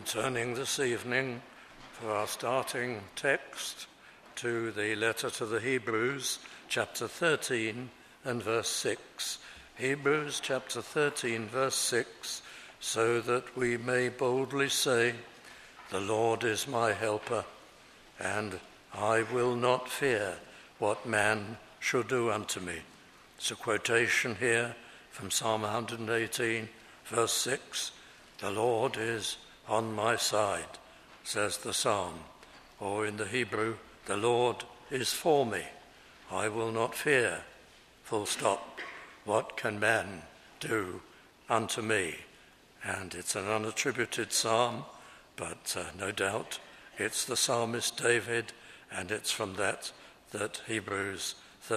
Turning this evening for our starting text to the letter to the Hebrews, chapter 13 and verse 6. Hebrews chapter 13, verse 6, so that we may boldly say, "The Lord is my helper, and I will not fear what man shall do unto me." It's a quotation here from Psalm 118, verse 6. "The Lord is on my side," says the psalm. Or in the Hebrew, "The Lord is for me. I will not fear," full stop. "What can man do unto me?" And it's an unattributed psalm, but no doubt it's the psalmist David, and it's from that Hebrews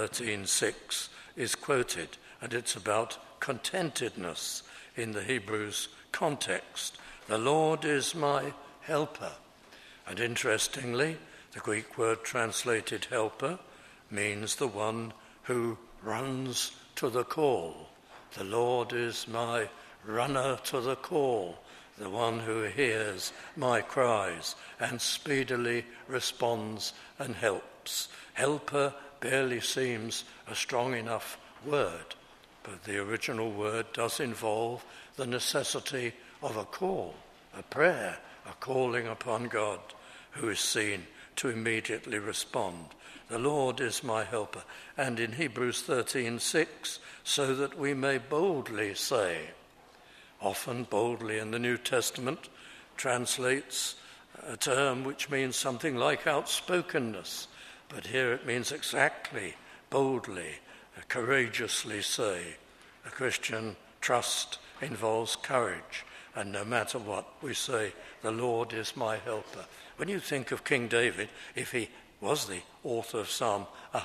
13:6 is quoted. And it's about contentedness in the Hebrews context. The Lord is my helper. And interestingly, the Greek word translated helper means the one who runs to the call. The Lord is my runner to the call, the one who hears my cries and speedily responds and helps. Helper barely seems a strong enough word, but the original word does involve the necessity of a call, a prayer, a calling upon God, who is seen to immediately respond. The Lord is my helper. And in Hebrews 13:6, so that we may boldly say. Often boldly in the New Testament translates a term which means something like outspokenness, but here it means exactly boldly, courageously say. A Christian trust involves courage, and no matter what we say, the Lord is my helper. When you think of King David, if he was the author of Psalm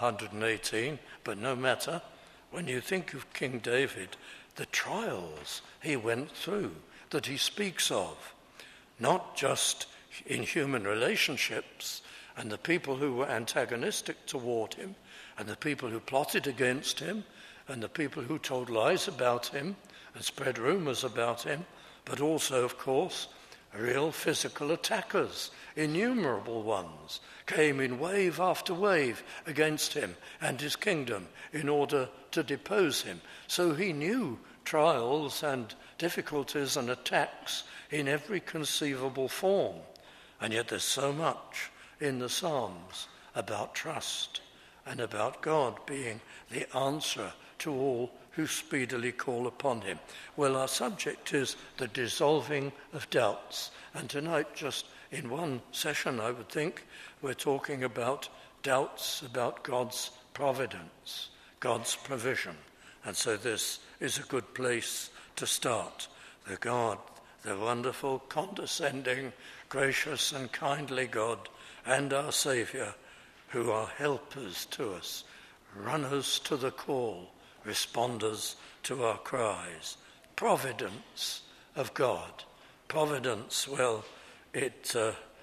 118, but no matter, when you think of King David, the trials he went through that he speaks of, not just in human relationships and the people who were antagonistic toward him and the people who plotted against him and the people who told lies about him and spread rumors about him, but also, of course, real physical attackers, innumerable ones, came in wave after wave against him and his kingdom in order to depose him. So he knew trials and difficulties and attacks in every conceivable form. And yet there's so much in the Psalms about trust and about God being the answer to all who speedily call upon him. Well, our subject is the dissolving of doubts. And tonight, just in one session, I would think, we're talking about doubts about God's providence, God's provision. And so this is a good place to start. The God, the wonderful, condescending, gracious and kindly God, and our Saviour, who are helpers to us, runners to the call, responders to our cries. Providence of God. Providence, well, it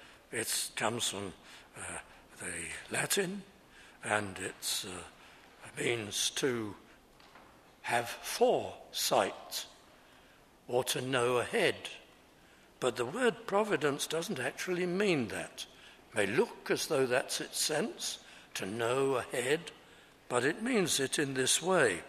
comes from the Latin, and it means to have foresight or to know ahead. But the word providence doesn't actually mean that. It may look as though that's its sense, to know ahead, but it means it in this way.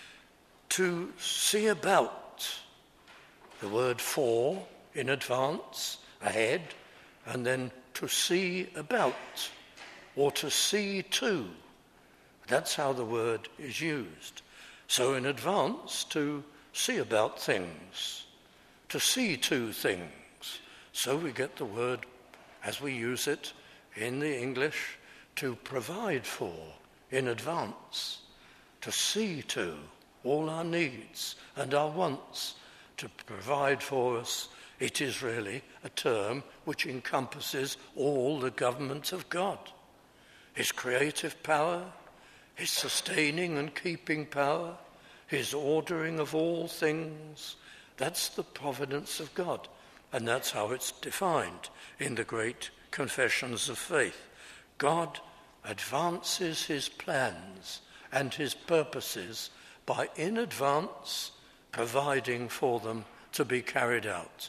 To see about, the word for, in advance, ahead, and then to see about, or to see to. That's how the word is used. So in advance, to see about things, to see to things. So we get the word, as we use it in the English, to provide for in advance, to see to all our needs and our wants, to provide for us. It is really a term which encompasses all the government of God. His creative power, his sustaining and keeping power, his ordering of all things. That's the providence of God. And that's how it's defined in the great confessions of faith. God advances his plans and his purposes by in advance providing for them to be carried out.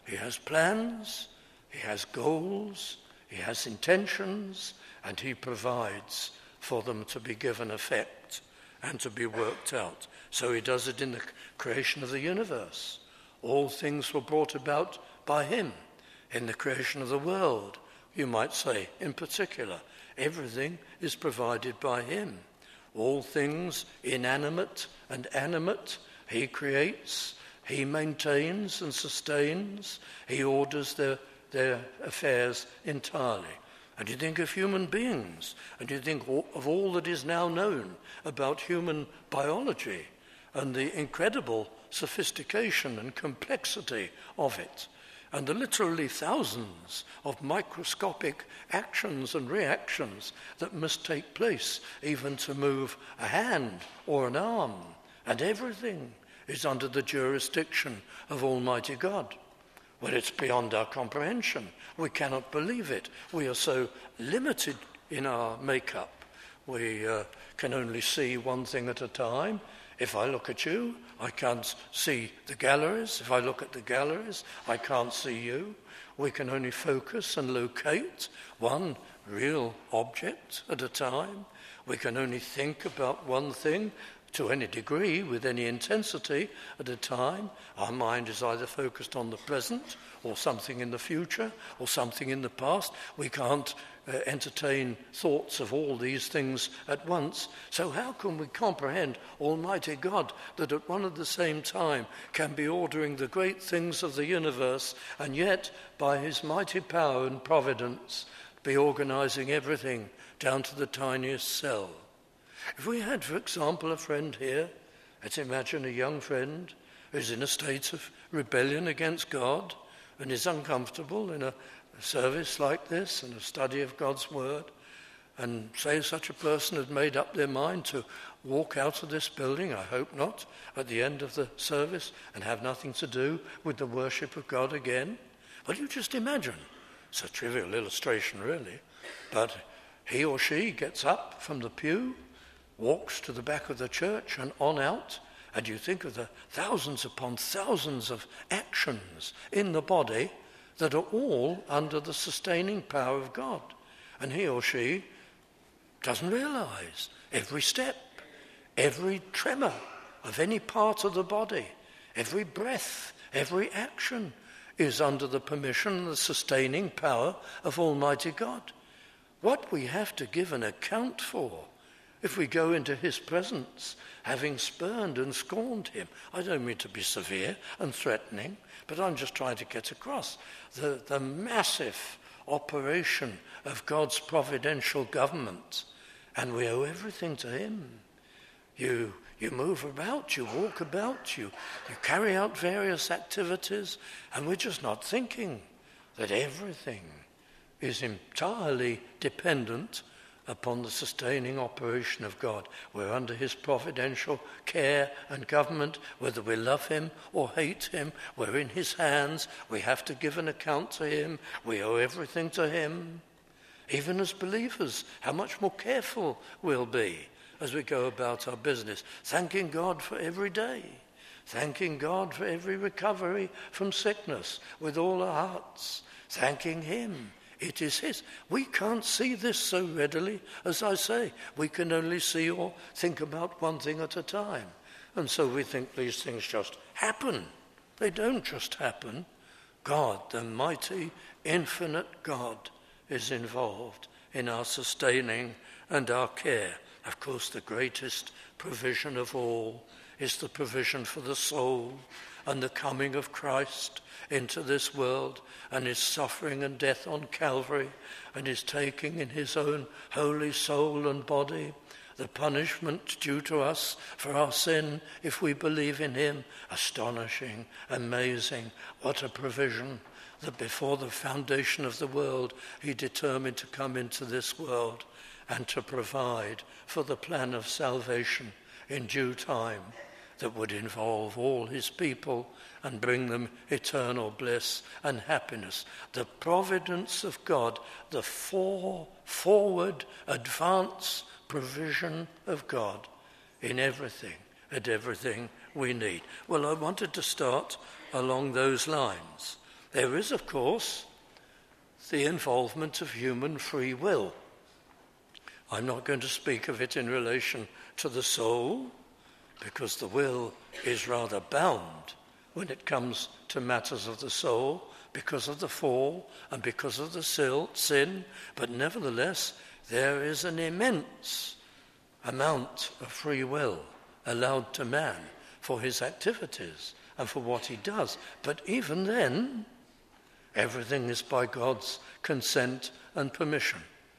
He has plans, he has goals, he has intentions, and he provides for them to be given effect and to be worked out. So he does it in the creation of the universe. All things were brought about by him. In the creation of the world, you might say, in particular, everything is provided by him. All things, inanimate and animate, he creates, he maintains and sustains, he orders their affairs entirely. And you think of human beings, and you think of all that is now known about human biology and the incredible sophistication and complexity of it, and the literally thousands of microscopic actions and reactions that must take place even to move a hand or an arm, and everything is under the jurisdiction of Almighty God. Well, it's beyond our comprehension. We cannot believe it. We are so limited in our makeup. We can only see one thing at a time. If I look at you, I can't see the galleries. If I look at the galleries, I can't see you. We can only focus and locate one real object at a time. We can only think about one thing to any degree, with any intensity at a time. Our mind is either focused on the present or something in the future or something in the past. We can't entertain thoughts of all these things at once. So how can we comprehend Almighty God that at one and the same time can be ordering the great things of the universe and yet by his mighty power and providence be organizing everything down to the tiniest cell? If we had, for example, a friend here, let's imagine a young friend who's in a state of rebellion against God and is uncomfortable in a service like this and a study of God's word, and say such a person had made up their mind to walk out of this building, I hope not, at the end of the service and have nothing to do with the worship of God again. Well, you just imagine. It's a trivial illustration, really, but he or she gets up from the pew, walks to the back of the church and on out, and you think of the thousands upon thousands of actions in the body that are all under the sustaining power of God. And he or she doesn't realize every step, every tremor of any part of the body, every breath, every action is under the permission and the sustaining power of Almighty God. What we have to give an account for if we go into his presence, having spurned and scorned him. I don't mean to be severe and threatening, but I'm just trying to get across the massive operation of God's providential government, and we owe everything to him. You move about, you walk about, you carry out various activities, and we're just not thinking that everything is entirely dependent upon the sustaining operation of God. We're under his providential care and government, whether we love him or hate him. We're in his hands. We have to give an account to him. We owe everything to him. Even as believers, how much more careful we'll be as we go about our business, thanking God for every day, thanking God for every recovery from sickness with all our hearts, thanking him. It is his. We can't see this so readily, as I say. We can only see or think about one thing at a time. And so we think these things just happen. They don't just happen. God, the mighty, infinite God, is involved in our sustaining and our care. Of course, the greatest provision of all is the provision for the soul and the coming of Christ into this world, and his suffering and death on Calvary, and his taking in his own holy soul and body the punishment due to us for our sin if we believe in him. Astonishing, amazing, what a provision that before the foundation of the world he determined to come into this world and to provide for the plan of salvation in due time that would involve all his people and bring them eternal bliss and happiness. The providence of God, the forward advance provision of God in everything and everything we need. Well, I wanted to start along those lines. There is, of course, the involvement of human free will. I'm not going to speak of it in relation to the soul, because the will is rather bound when it comes to matters of the soul, because of the fall and because of the sin, but nevertheless there is an immense amount of free will allowed to man for his activities and for what he does. But even then, everything is by God's consent and permission.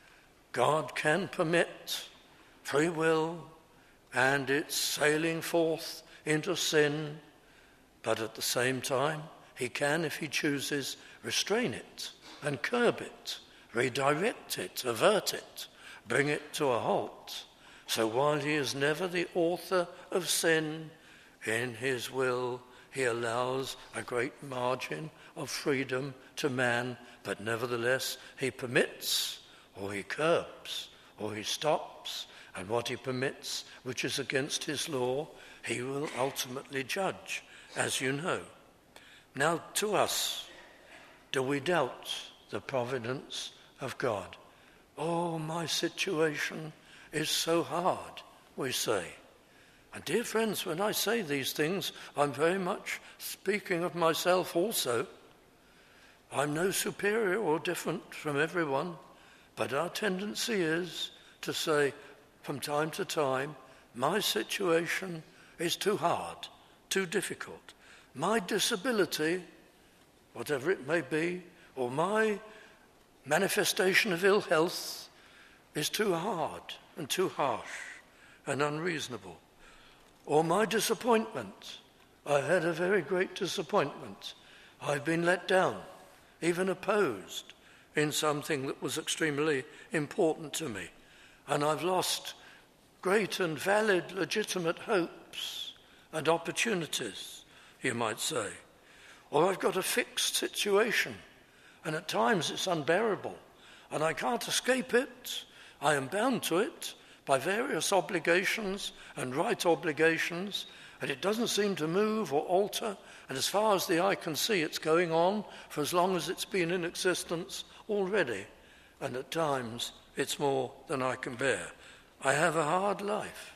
God can permit free will and its sailing forth into sin, but at the same time, he can, if he chooses, restrain it and curb it, redirect it, avert it, bring it to a halt. So while he is never the author of sin, in his will he allows a great margin of freedom to man, but nevertheless he permits, or he curbs, or he stops, and what he permits, which is against his law, he will ultimately judge, as you know. Now, to us, do we doubt the providence of God? Oh, my situation is so hard, we say. And dear friends, when I say these things, I'm very much speaking of myself also. I'm no superior or different from everyone, but our tendency is to say from time to time, my situation is too hard, too difficult. My disability, whatever it may be, or my manifestation of ill health is too hard and too harsh and unreasonable. Or my disappointment, I had a very great disappointment. I've been let down, even opposed in something that was extremely important to me. And I've lost great and valid, legitimate hopes and opportunities, you might say. Or I've got a fixed situation, and at times it's unbearable, and I can't escape it. I am bound to it by various obligations and right obligations, and it doesn't seem to move or alter, and as far as the eye can see, it's going on for as long as it's been in existence already, and at times it's more than I can bear. I have a hard life.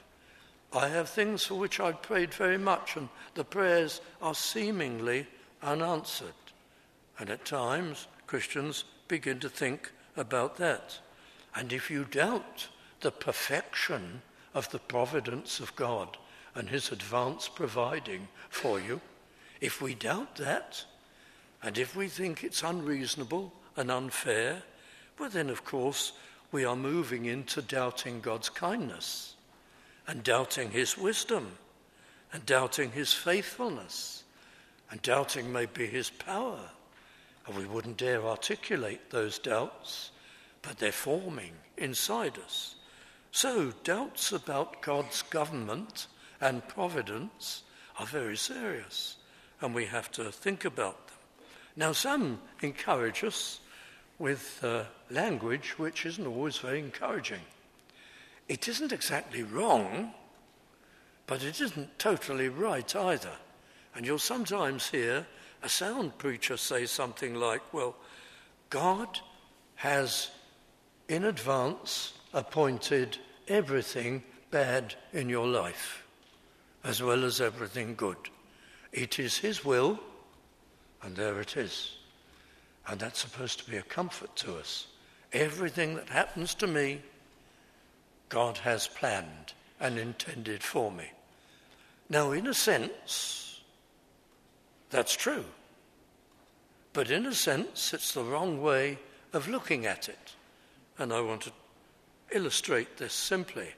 I have things for which I've prayed very much, and the prayers are seemingly unanswered. And at times, Christians begin to think about that. And if you doubt the perfection of the providence of God and his advance providing for you, if we doubt that, and if we think it's unreasonable and unfair, well then, of course, we are moving into doubting God's kindness and doubting his wisdom and doubting his faithfulness and doubting maybe his power. And we wouldn't dare articulate those doubts, but they're forming inside us. So doubts about God's government and providence are very serious, and we have to think about them. Now, some encourage us with language which isn't always very encouraging. It isn't exactly wrong, but it isn't totally right either. And you'll sometimes hear a sound preacher say something like, well, God has in advance appointed everything bad in your life, as well as everything good. It is his will, and there it is. And that's supposed to be a comfort to us. Everything that happens to me, God has planned and intended for me. Now, in a sense, that's true. But in a sense, it's the wrong way of looking at it. And I want to illustrate this simply.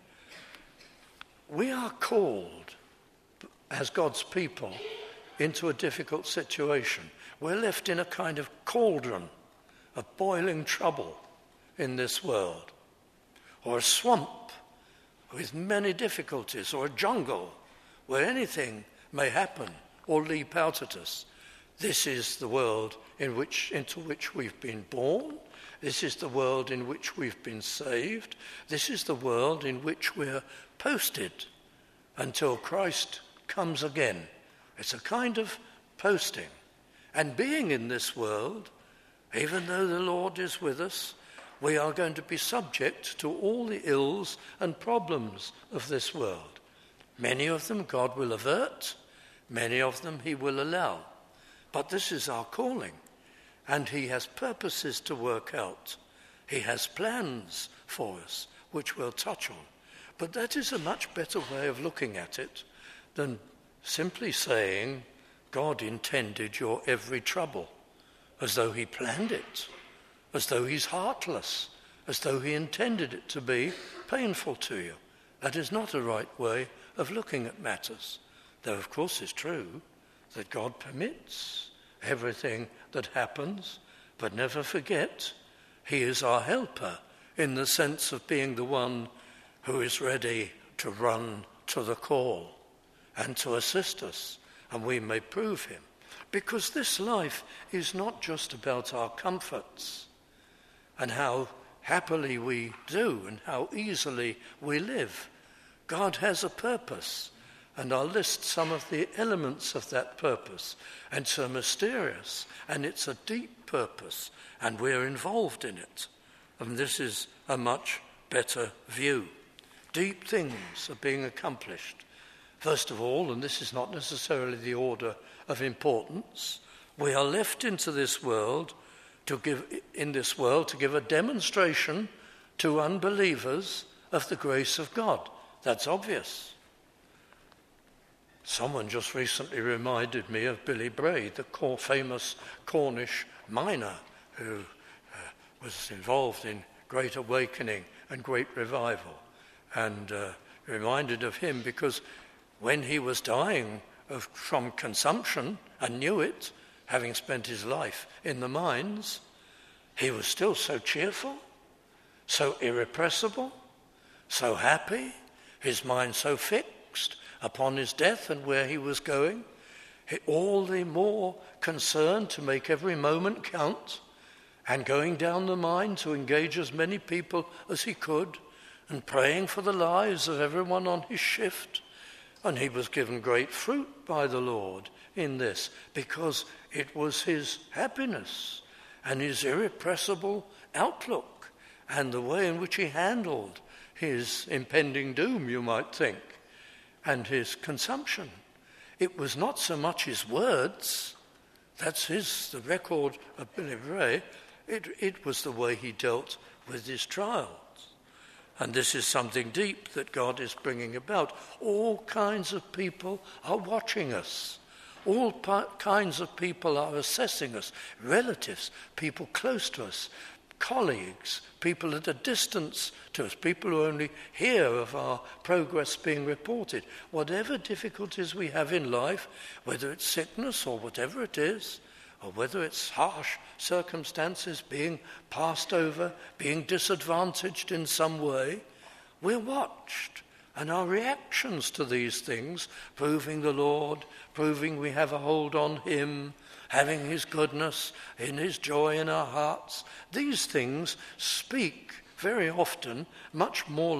We are called, as God's people, into a difficult situation. We're left in a kind of cauldron of boiling trouble in this world, or a swamp with many difficulties, or a jungle where anything may happen or leap out at us. This is the world into which we've been born. This is the world in which we've been saved. This is the world in which we're posted until Christ comes again. It's a kind of posting. And being in this world, even though the Lord is with us, we are going to be subject to all the ills and problems of this world. Many of them God will avert, many of them he will allow. But this is our calling, and he has purposes to work out. He has plans for us, which we'll touch on. But that is a much better way of looking at it than simply saying, God intended your every trouble, as though he planned it, as though he's heartless, as though he intended it to be painful to you. That is not a right way of looking at matters. Though, of course, it's true that God permits everything that happens, but never forget, he is our helper in the sense of being the one who is ready to run to the call and to assist us, and we may prove him. Because this life is not just about our comforts and how happily we do and how easily we live. God has a purpose, and I'll list some of the elements of that purpose. And it's a mysterious, and it's a deep purpose, and we're involved in it. And this is a much better view. Deep things are being accomplished. First of all, and this is not necessarily the order of importance, we are left into this world to give a demonstration to unbelievers of the grace of God. That's obvious. Someone just recently reminded me of Billy Bray, the famous Cornish miner who was involved in great awakening and great revival, and reminded of him because when he was dying from consumption and knew it, having spent his life in the mines, he was still so cheerful, so irrepressible, so happy, his mind so fixed upon his death and where he was going, all the more concerned to make every moment count, and going down the mine to engage as many people as he could, and praying for the lives of everyone on his shift. And he was given great fruit by the Lord in this, because it was his happiness and his irrepressible outlook and the way in which he handled his impending doom, you might think, and his consumption. It was not so much his words, that's the record of Billy Bray, it was the way he dealt with his trials. And this is something deep that God is bringing about. All kinds of people are watching us. All kinds of people are assessing us. Relatives, people close to us, colleagues, people at a distance to us, people who only hear of our progress being reported. Whatever difficulties we have in life, whether it's sickness or whatever it is, or whether it's harsh circumstances, being passed over, being disadvantaged in some way, we're watched. And our reactions to these things, proving the Lord, proving we have a hold on him, having his goodness, in his joy in our hearts, these things speak very often much more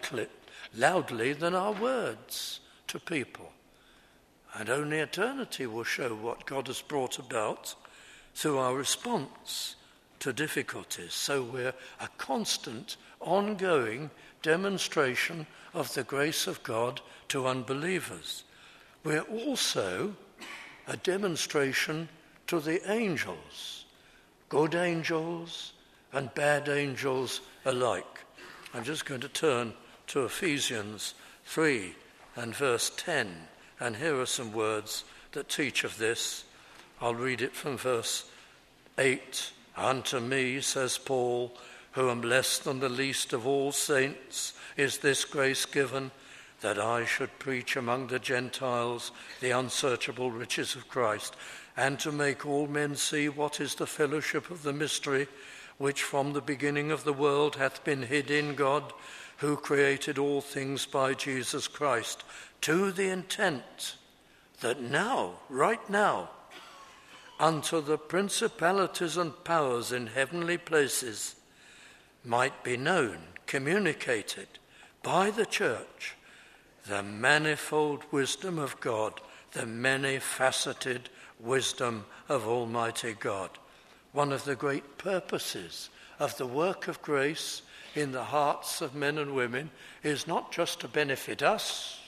loudly than our words to people. And only eternity will show what God has brought about through our response to difficulties. So we're a constant, ongoing demonstration of the grace of God to unbelievers. We're also a demonstration to the angels, good angels and bad angels alike. I'm just going to turn to Ephesians 3 and verse 10. And here are some words that teach of this. I'll read it from verse 8. Unto me, says Paul, who am less than the least of all saints, is this grace given, that I should preach among the Gentiles the unsearchable riches of Christ, and to make all men see what is the fellowship of the mystery, which from the beginning of the world hath been hid in God, who created all things by Jesus Christ, to the intent that now, right now, unto the principalities and powers in heavenly places might be known, communicated by the church, the manifold wisdom of God, the many-faceted wisdom of Almighty God. One of the great purposes of the work of grace in the hearts of men and women is not just to benefit us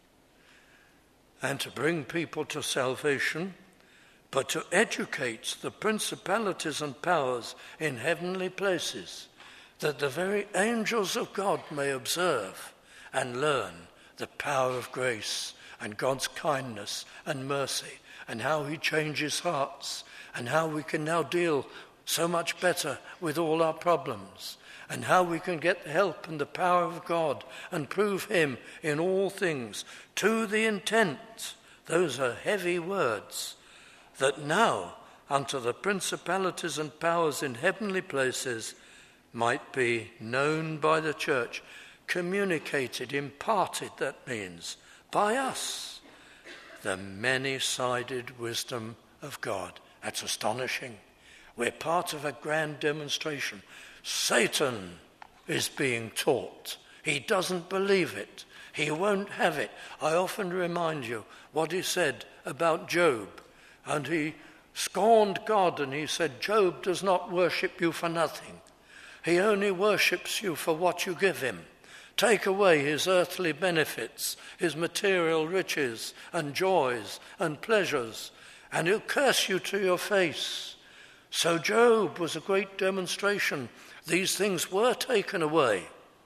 and to bring people to salvation, but to educate the principalities and powers in heavenly places, that the very angels of God may observe and learn the power of grace and God's kindness and mercy, and how he changes hearts, and how we can now deal so much better with all our problems, and how we can get the help and the power of God and prove him in all things, to the intent, those are heavy words, that now unto the principalities and powers in heavenly places might be known by the church, communicated, imparted, that means, by us, the many-sided wisdom of God. That's astonishing. We're part of a grand demonstration. Satan is being taught. He doesn't believe it. He won't have it. I often remind you what he said about Job. And he scorned God and he said, Job does not worship you for nothing. He only worships you for what you give him. Take away his earthly benefits, his material riches and joys and pleasures, and he'll curse you to your face. So Job was a great demonstration. These things were taken away,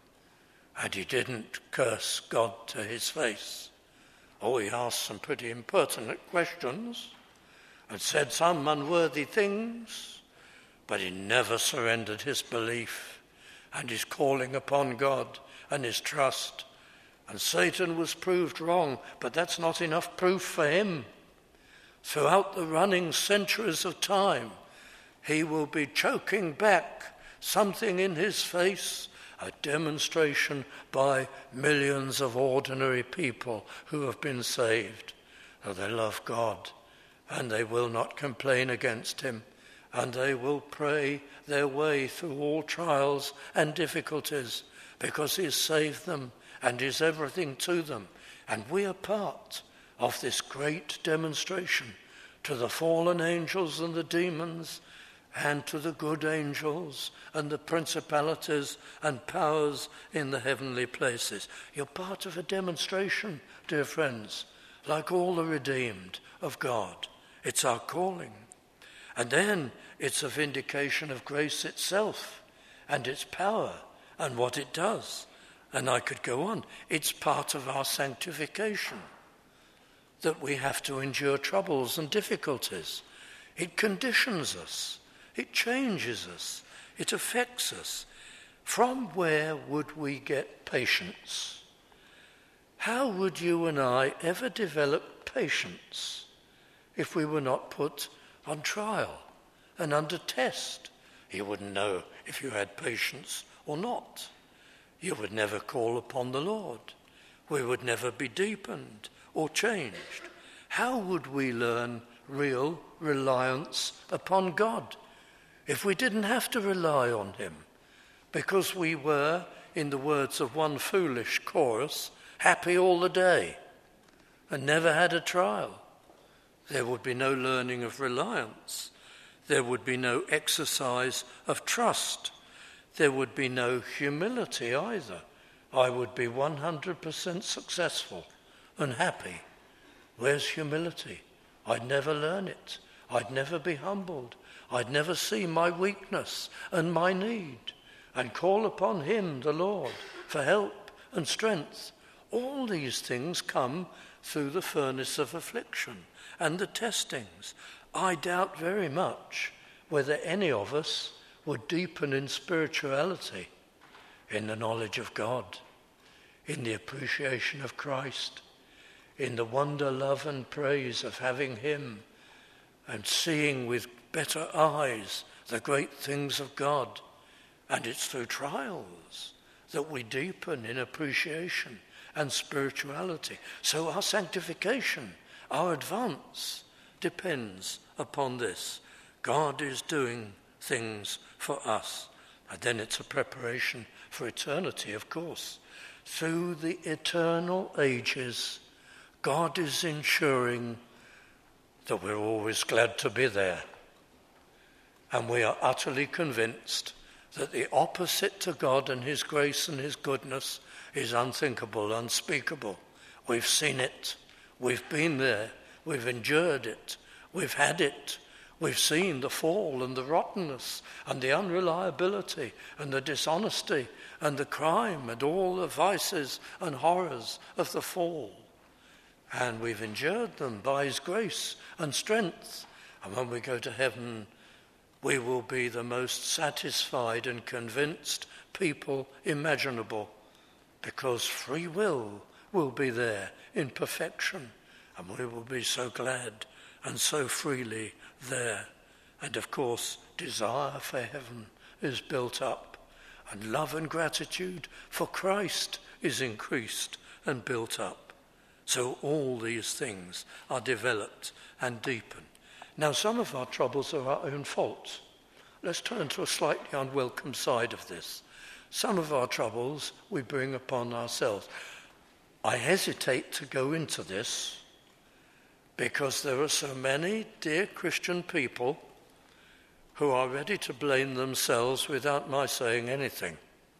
and he didn't curse God to his face. Oh, he asked some pretty impertinent questions and said some unworthy things, but he never surrendered his belief and his calling upon God and his trust. And Satan was proved wrong, but that's not enough proof for him. Throughout the running centuries of time, he will be choking back something in his face, a demonstration by millions of ordinary people who have been saved, that they love God and they will not complain against him, and they will pray their way through all trials and difficulties because he's saved them and is everything to them. And we are part of this great demonstration to the fallen angels and the demons, and to the good angels and the principalities and powers in the heavenly places. You're part of a demonstration, dear friends, like all the redeemed of God. It's our calling. And then it's a vindication of grace itself and its power and what it does. And I could go on. It's part of our sanctification, that we have to endure troubles and difficulties. It conditions us. It changes us. It affects us. From where would we get patience? How would you and I ever develop patience if we were not put on trial and under test? You wouldn't know if you had patience or not. You would never call upon the Lord. We would never be deepened or changed. How would we learn real reliance upon God if we didn't have to rely on him? Because we were, in the words of one foolish chorus, happy all the day and never had a trial. There would be no learning of reliance. There would be no exercise of trust. There would be no humility either. I would be 100% successful and happy. Where's humility? I'd never learn it. I'd never be humbled. I'd never see my weakness and my need and call upon him, the Lord, for help and strength. All these things come through the furnace of affliction and the testings. I doubt very much whether any of us would deepen in spirituality, in the knowledge of God, in the appreciation of Christ, in the wonder, love and praise of having him and seeing with better eyes the great things of God. And it's through trials that we deepen in appreciation and spirituality. So our sanctification, our advance, depends upon this. God is doing things for us. And then it's a preparation for eternity, of course. Through the eternal ages, God is ensuring that we're always glad to be there. And we are utterly convinced that the opposite to God and his grace and his goodness is unthinkable, unspeakable. We've seen it. We've been there. We've endured it. We've had it. We've seen the fall and the rottenness and the unreliability and the dishonesty and the crime and all the vices and horrors of the fall. And we've endured them by his grace and strength. And when we go to heaven, we will be the most satisfied and convinced people imaginable, because free will be there in perfection, and we will be so glad and so freely there. And of course, desire for heaven is built up, and love and gratitude for Christ is increased and built up. So all these things are developed and deepened. Now, some of our troubles are our own fault. Let's turn to a slightly unwelcome side of this. Some of our troubles we bring upon ourselves. I hesitate to go into this because there are so many dear Christian people who are ready to blame themselves without my saying anything,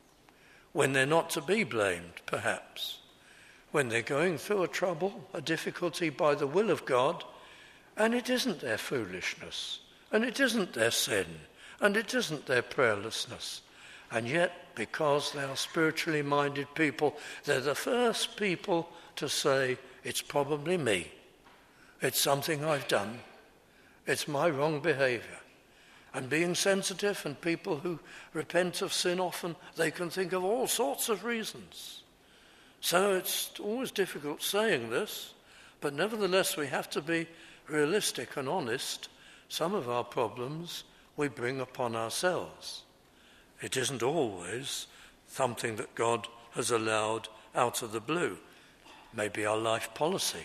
when they're not to be blamed, perhaps. When they're going through a trouble, a difficulty by the will of God, and it isn't their foolishness, and it isn't their sin, and it isn't their prayerlessness. And yet, because they are spiritually minded people, they're the first people to say, it's probably me. It's something I've done. It's my wrong behavior. And being sensitive, and people who repent of sin often, they can think of all sorts of reasons. So it's always difficult saying this, but nevertheless we have to be realistic and honest. Some of our problems we bring upon ourselves. It isn't always something that God has allowed out of the blue. Maybe our life policy.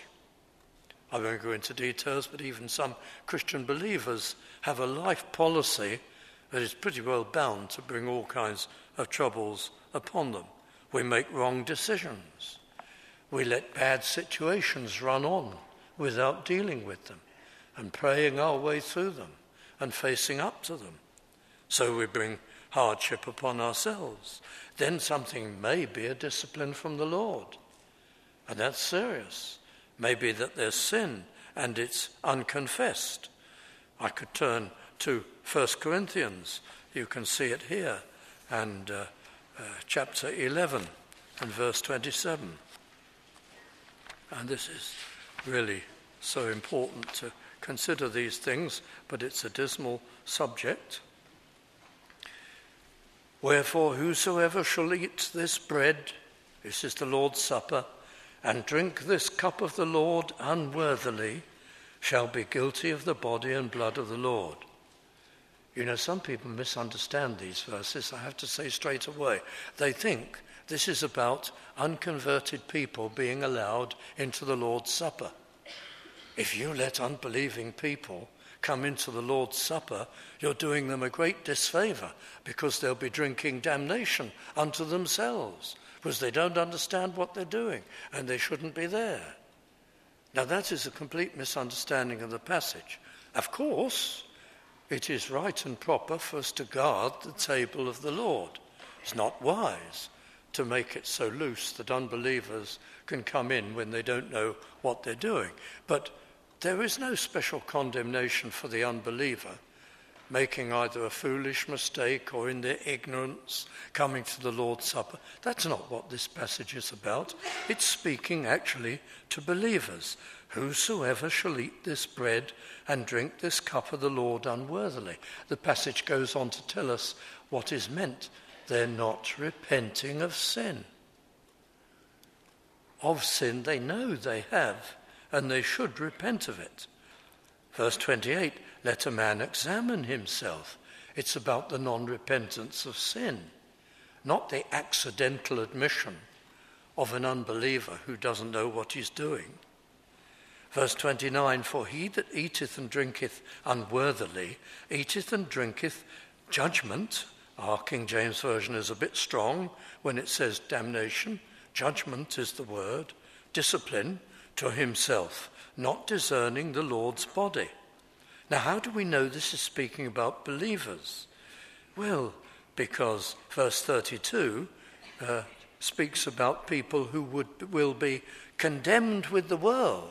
I won't go into details, but even some Christian believers have a life policy that is pretty well bound to bring all kinds of troubles upon them. We make wrong decisions. We let bad situations run on without dealing with them and praying our way through them and facing up to them. So we bring hardship upon ourselves. Then something may be a discipline from the Lord, and that's serious. Maybe that there's sin and it's unconfessed. I could turn to 1 Corinthians. You can see it here, and chapter 11 and verse 27. And this is really so important to consider these things, but it's a dismal subject. Wherefore, whosoever shall eat this bread, this is the Lord's Supper, and drink this cup of the Lord unworthily, shall be guilty of the body and blood of the Lord. You know, some people misunderstand these verses, I have to say straight away. They think this is about unconverted people being allowed into the Lord's Supper. If you let unbelieving people come into the Lord's Supper, you're doing them a great disfavour, because they'll be drinking damnation unto themselves, because they don't understand what they're doing, and they shouldn't be there. Now that is a complete misunderstanding of the passage. Of course, it is right and proper for us to guard the table of the Lord. It's not wise to make it so loose that unbelievers can come in when they don't know what they're doing. But there is no special condemnation for the unbeliever making either a foolish mistake or in their ignorance coming to the Lord's Supper. That's not what this passage is about. It's speaking actually to believers. Whosoever shall eat this bread and drink this cup of the Lord unworthily. The passage goes on to tell us what is meant. They're not repenting of sin. Of sin they know they have, and they should repent of it. Verse 28, let a man examine himself. It's about the non-repentance of sin, not the accidental admission of an unbeliever who doesn't know what he's doing. Verse 29, for he that eateth and drinketh unworthily, eateth and drinketh judgment. Our King James Version is a bit strong when it says damnation. Judgment is the word. Discipline to himself, not discerning the Lord's body. Now, how do we know this is speaking about believers? Well, because verse 32 speaks about people who will be condemned with the world.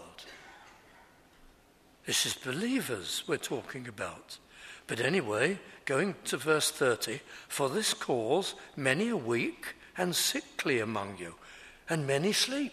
This is believers we're talking about. But anyway, going to verse 30, for this cause many are weak and sickly among you, and many sleep.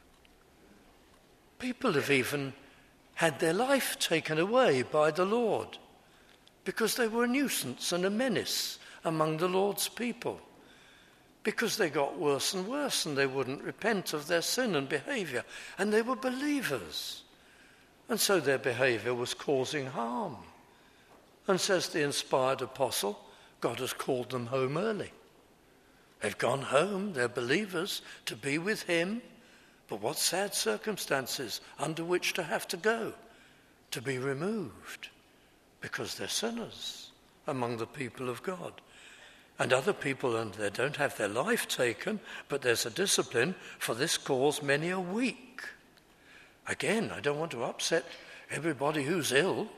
People have even had their life taken away by the Lord because they were a nuisance and a menace among the Lord's people, because they got worse and worse and they wouldn't repent of their sin and behavior, and they were believers. And so their behavior was causing harm. And says the inspired apostle, God has called them home early. They've gone home, they're believers, to be with him. But what sad circumstances under which to have to go, to be removed, because they're sinners among the people of God. And other people, and they don't have their life taken, but there's a discipline. For this cause many are weak. Again, I don't want to upset everybody who's ill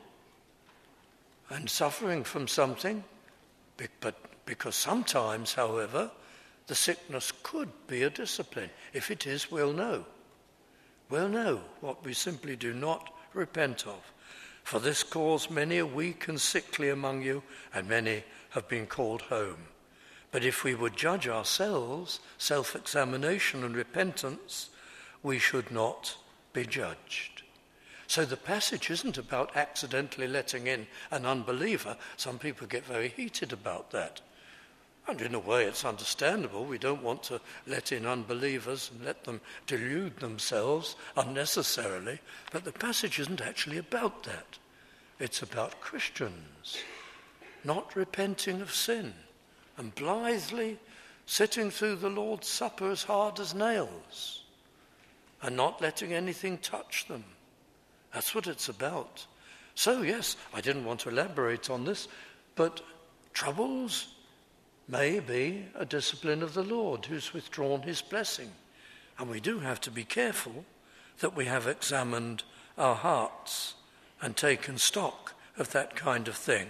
and suffering from something, but because sometimes, however, the sickness could be a discipline. If it is, we'll know. We'll know what we simply do not repent of. For this cause many are weak and sickly among you, and many have been called home. But if we would judge ourselves, self-examination and repentance, we should not be judged. So the passage isn't about accidentally letting in an unbeliever. Some people get very heated about that. And in a way it's understandable. We don't want to let in unbelievers and let them delude themselves unnecessarily. But the passage isn't actually about that. It's about Christians not repenting of sin and blithely sitting through the Lord's Supper as hard as nails and not letting anything touch them. That's what it's about. So yes, I didn't want to elaborate on this, but troubles may be a discipline of the Lord who's withdrawn his blessing. And we do have to be careful that we have examined our hearts and taken stock of that kind of thing.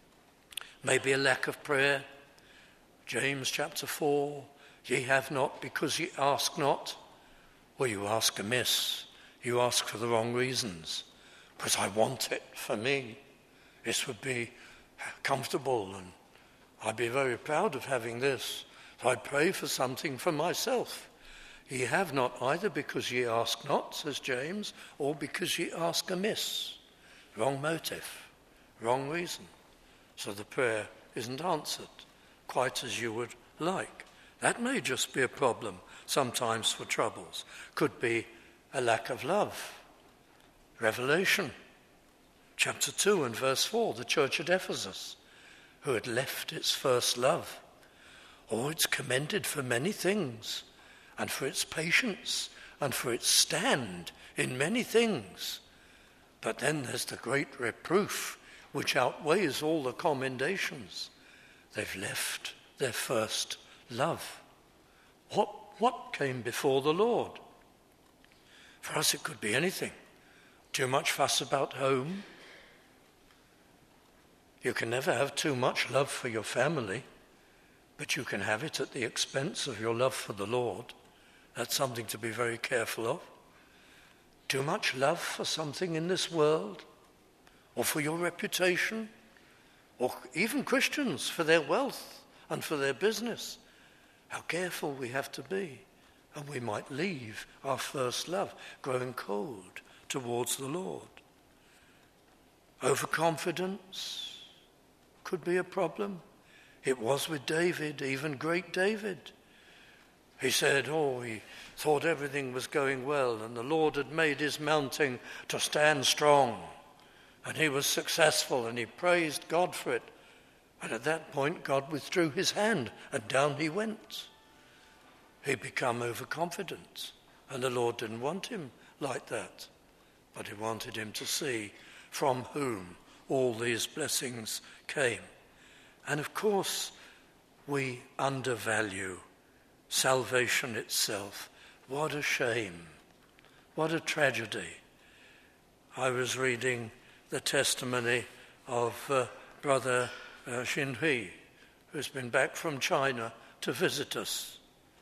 Maybe a lack of prayer. James chapter 4, ye have not because ye ask not. Well, you ask amiss. You ask for the wrong reasons. Because I want it for me. This would be comfortable and I'd be very proud of having this. So I'd pray for something for myself. Ye have not either because ye ask not, says James, or because ye ask amiss. Wrong motive, wrong reason. So the prayer isn't answered quite as you would like. That may just be a problem sometimes for troubles. Could be a lack of love. Revelation chapter 2 and verse 4, the church at Ephesus, who had left its first love. Oh, it's commended for many things, and for its patience, and for its stand in many things. But then there's the great reproof, which outweighs all the commendations. They've left their first love. What came before the Lord? For us it could be anything. Too much fuss about home. You can never have too much love for your family, but you can have it at the expense of your love for the Lord. That's something to be very careful of. Too much love for something in this world, or for your reputation, or even Christians for their wealth and for their business. How careful we have to be. And we might leave our first love, growing cold towards the Lord. Overconfidence could be a problem. It was with David, even great David. He said, he thought everything was going well and the Lord had made his mountain to stand strong. And he was successful and he praised God for it. And at that point, God withdrew his hand and down he went. He'd become overconfident and the Lord didn't want him like that. But he wanted him to see from whom all these blessings came. And of course, we undervalue salvation itself. What a shame. What a tragedy. I was reading the testimony of Brother Xinhui, who's been back from China to visit us.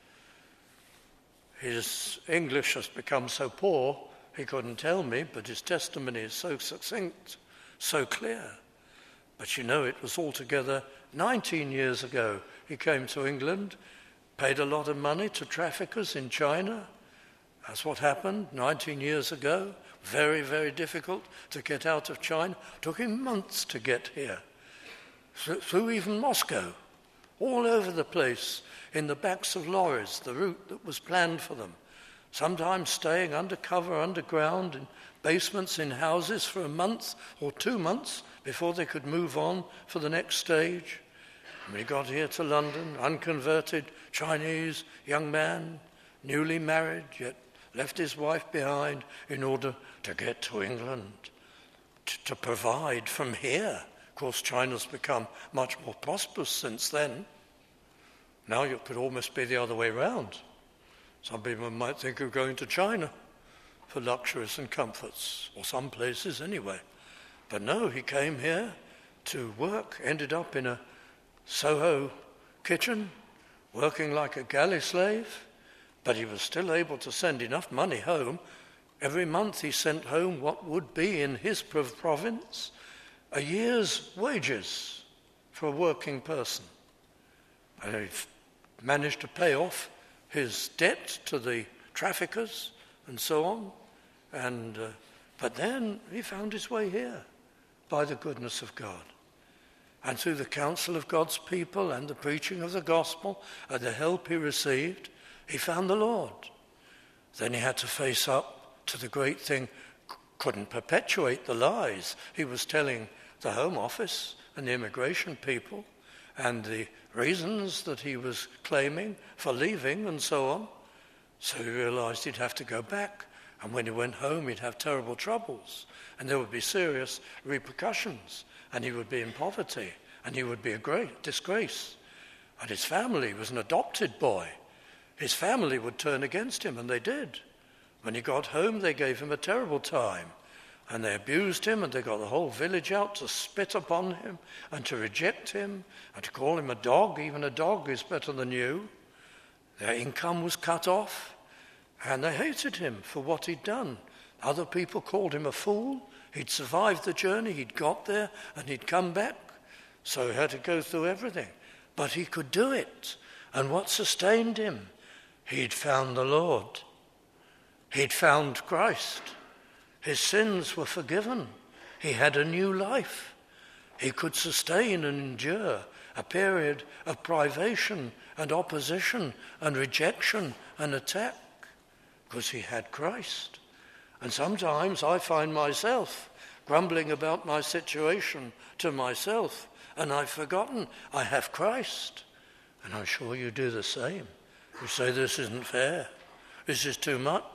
His English has become so poor, he couldn't tell me, but his testimony is so succinct, so clear. But it was altogether 19 years ago he came to England, paid a lot of money to traffickers in China. That's what happened 19 years ago. Very, very difficult to get out of China. Took him months to get here. Through even Moscow, all over the place, in the backs of lorries, the route that was planned for them. Sometimes staying undercover, underground, in basements in houses for a month or 2 months before they could move on for the next stage. When he got here to London, unconverted Chinese young man, newly married, yet left his wife behind in order to get to England, to provide from here. Of course, China's become much more prosperous since then. Now it could almost be the other way round. Some people might think of going to China for luxuries and comforts, or some places anyway. But no, he came here to work, ended up in a Soho kitchen, working like a galley slave, but he was still able to send enough money home. Every month he sent home what would be in his province a year's wages for a working person. And he managed to pay off his debt to the traffickers and so on. But then he found his way here by the goodness of God. And through the counsel of God's people and the preaching of the gospel and the help he received, he found the Lord. Then he had to face up to the great thing, couldn't perpetuate the lies he was telling the Home Office and the immigration people and the reasons that he was claiming for leaving and so on. So he realized he'd have to go back. And when he went home, he'd have terrible troubles. And there would be serious repercussions. And he would be in poverty. And he would be a great disgrace. And his family was an adopted boy. His family would turn against him, and they did. When he got home, they gave him a terrible time. And they abused him, and they got the whole village out to spit upon him and to reject him and to call him a dog. Even a dog is better than you. Their income was cut off, and they hated him for what he'd done. Other people called him a fool. He'd survived the journey, he'd got there, and he'd come back. So he had to go through everything. But he could do it. And what sustained him? He'd found the Lord. He'd found Christ. His sins were forgiven. He had a new life. He could sustain and endure a period of privation and opposition and rejection and attack because he had Christ. And sometimes I find myself grumbling about my situation to myself, and I've forgotten I have Christ. And I'm sure you do the same. You say, this isn't fair. This is too much.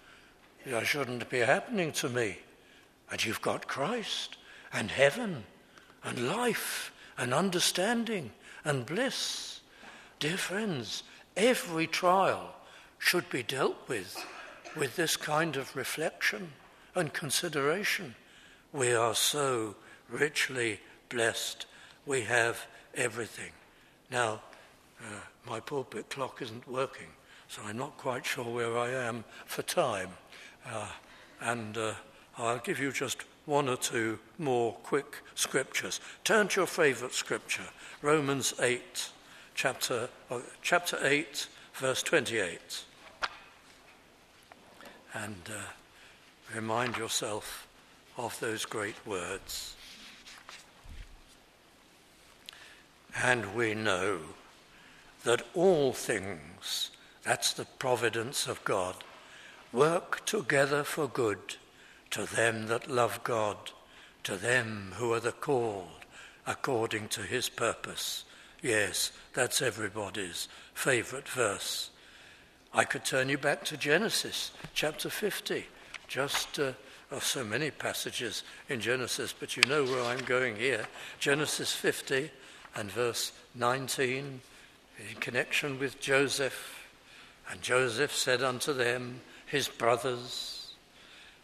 It shouldn't be happening to me. And you've got Christ and heaven and life and understanding and bliss. Dear friends, every trial should be dealt with this kind of reflection and consideration. We are so richly blessed. We have everything. Now, my pulpit clock isn't working, so I'm not quite sure where I am for time. I'll give you just one or two more quick scriptures. Turn to your favourite scripture, Romans 8, chapter 8, verse 28. And remind yourself of those great words. And we know that all things, that's the providence of God, work together for good to them that love God, to them who are the called according to his purpose. Yes, that's everybody's favourite verse. I could turn you back to Genesis chapter 50. So many passages in Genesis, but you know where I'm going here. Genesis 50 and verse 19, in connection with Joseph. And Joseph said unto them, his brothers,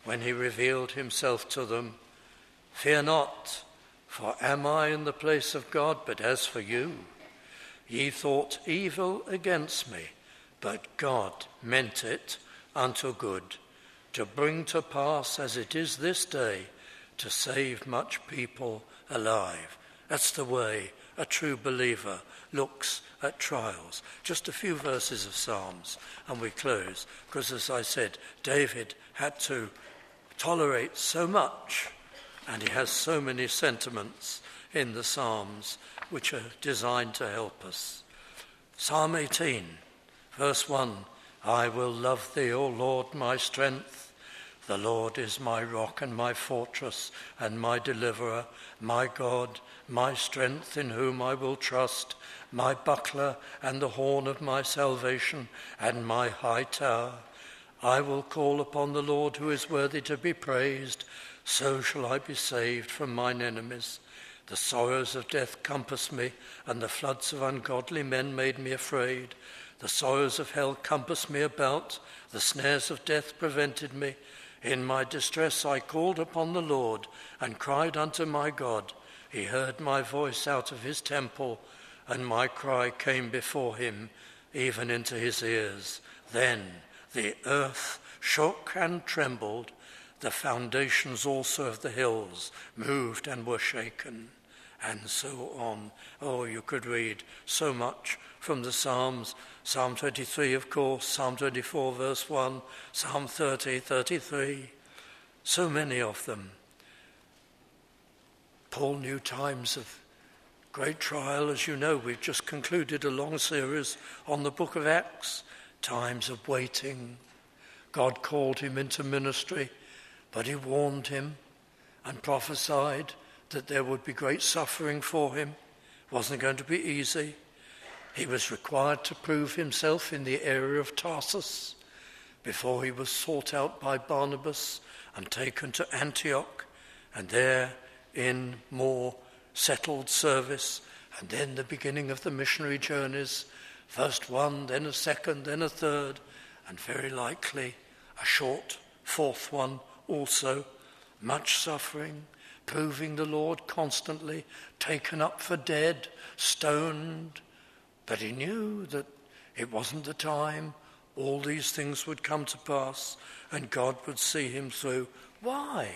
when he revealed himself to them, "Fear not, for am I in the place of God? But as for you, ye thought evil against me, but God meant it unto good, to bring to pass as it is this day, to save much people alive." That's the way a true believer looks at trials. Just a few verses of Psalms and we close, because as I said, David had to tolerate so much, and he has so many sentiments in the Psalms which are designed to help us. Psalm 18, verse 1, "I will love thee, O Lord, my strength. The Lord is my rock and my fortress and my deliverer, my God, my strength in whom I will trust, my buckler and the horn of my salvation and my high tower. I will call upon the Lord who is worthy to be praised. So shall I be saved from mine enemies. The sorrows of death compassed me, and the floods of ungodly men made me afraid. The sorrows of hell compassed me about. The snares of death prevented me. In my distress I called upon the Lord and cried unto my God. He heard my voice out of his temple, and my cry came before him, even into his ears. Then the earth shook and trembled. The foundations also of the hills moved and were shaken, and so on. Oh, you could read so much from the Psalms. Psalm 23, of course, Psalm 24, verse 1, Psalm 30, 33. So many of them. Paul knew times of great trial. As you know, we've just concluded a long series on the book of Acts. Times of waiting. God called him into ministry, but he warned him and prophesied that there would be great suffering for him. It wasn't going to be easy. He was required to prove himself in the area of Tarsus before he was sought out by Barnabas and taken to Antioch, and there in more settled service, and then the beginning of the missionary journeys, first one, then a second, then a third, and very likely a short fourth one also. Much suffering, proving the Lord constantly, taken up for dead, stoned. But he knew that it wasn't the time. All these things would come to pass and God would see him through. Why?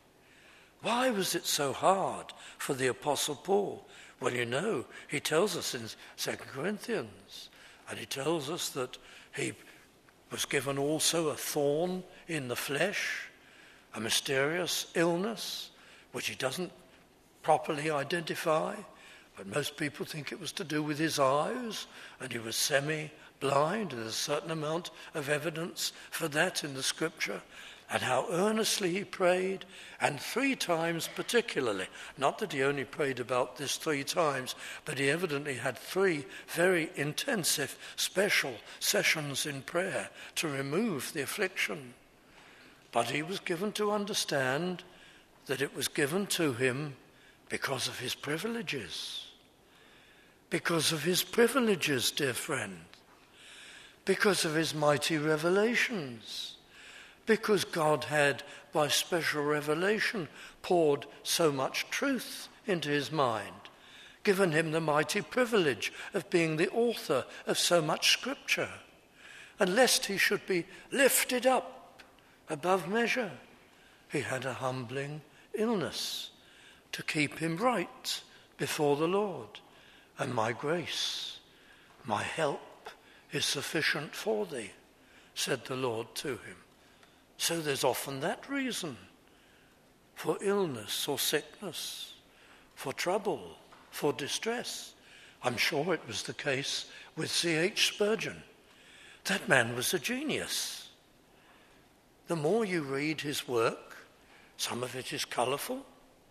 Why was it so hard for the Apostle Paul? Well, you know, he tells us in 2 Corinthians, and he tells us that he was given also a thorn in the flesh, a mysterious illness, which he doesn't properly identify, but most people think it was to do with his eyes, and he was semi-blind. There's a certain amount of evidence for that in the scripture, and how earnestly he prayed, and 3 times particularly. Not that he only prayed about this 3 times, but he evidently had 3 very intensive, special sessions in prayer to remove the affliction. But he was given to understand that it was given to him because of his privileges. Because of his privileges, dear friend. Because of his mighty revelations. Because God had, by special revelation, poured so much truth into his mind, given him the mighty privilege of being the author of so much scripture. And lest he should be lifted up above measure, he had a humbling illness to keep him right before the Lord. And my grace, my help is sufficient for thee, said the Lord to him. So there's often that reason for illness or sickness, for trouble, for distress. I'm sure it was the case with C.H. Spurgeon. That man was a genius. The more you read his work, some of it is colourful,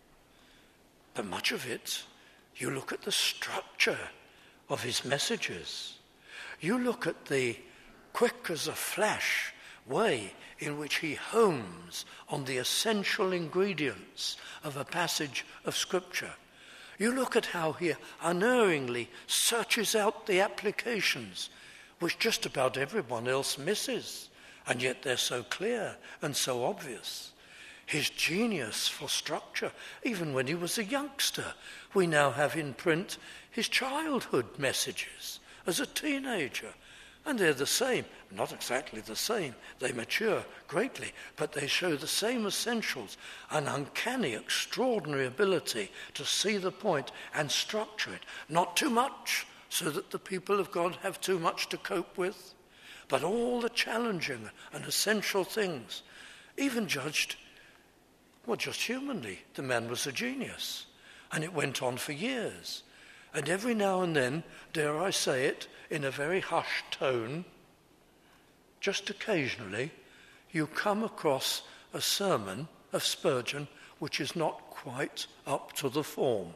but much of it, you look at the structure of his messages. You look at the quick as a flash way in which he homes on the essential ingredients of a passage of Scripture. You look at how he unerringly searches out the applications which just about everyone else misses, and yet they're so clear and so obvious. His genius for structure, even when he was a youngster. We now have in print his childhood messages as a teenager. And they're the same, not exactly the same. They mature greatly, but they show the same essentials, an uncanny, extraordinary ability to see the point and structure it. Not too much, so that the people of God have too much to cope with, but all the challenging and essential things, even judged, well, just humanly. The man was a genius, and it went on for years. And every now and then, dare I say it, in a very hushed tone, just occasionally, you come across a sermon of Spurgeon which is not quite up to the form.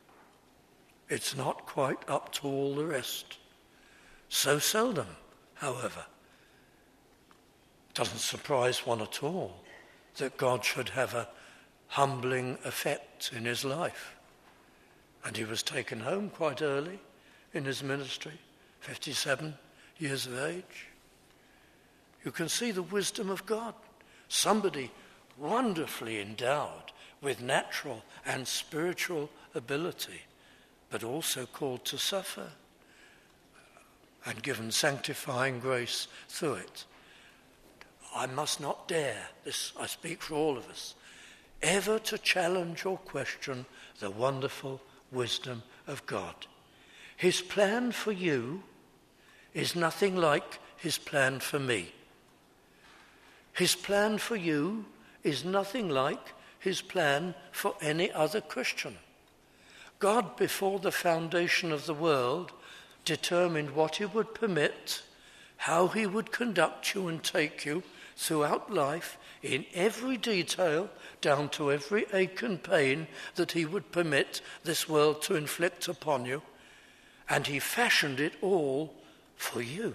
It's not quite up to all the rest. So seldom, however. It doesn't surprise one at all that God should have a humbling effect in his life. And he was taken home quite early in his ministry, 57 years of age. You can see the wisdom of God. Somebody wonderfully endowed with natural and spiritual ability, but also called to suffer and given sanctifying grace through it. I must not dare, this I speak for all of us, ever to challenge or question the wonderful wisdom of God. His plan for you is nothing like his plan for me. His plan for you is nothing like his plan for any other Christian. God, before the foundation of the world, determined what he would permit, how he would conduct you and take you throughout life in every detail, down to every ache and pain that he would permit this world to inflict upon you. And he fashioned it all for you,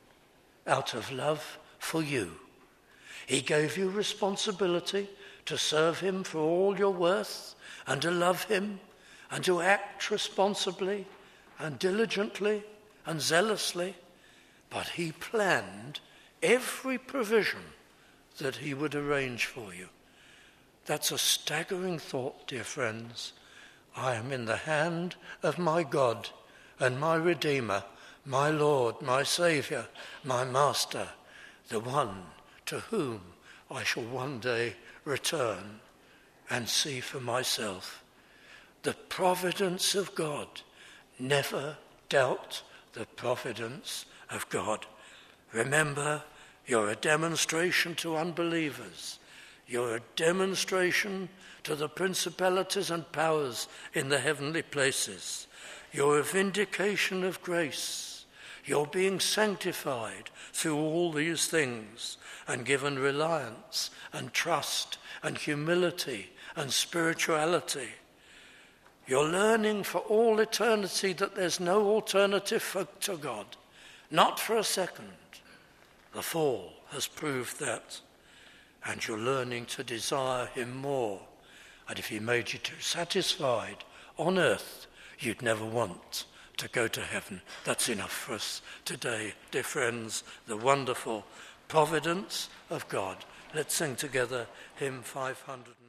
out of love for you. He gave you responsibility to serve him for all your worth and to love him and to act responsibly and diligently and zealously. But he planned every provision that he would arrange for you. That's a staggering thought, dear friends. I am in the hand of my God and my Redeemer, my Lord, my Saviour, my Master, the one to whom I shall one day return and see for myself. The providence of God. Never doubt the providence of God. Remember, you're a demonstration to unbelievers. You're a demonstration to the principalities and powers in the heavenly places. You're a vindication of grace. You're being sanctified through all these things and given reliance and trust and humility and spirituality. You're learning for all eternity that there's no alternative to God, not for a second. The fall has proved that. And you're learning to desire him more. And if he made you too satisfied on earth, you'd never want to go to heaven. That's enough for us today, dear friends, the wonderful providence of God. Let's sing together hymn 500.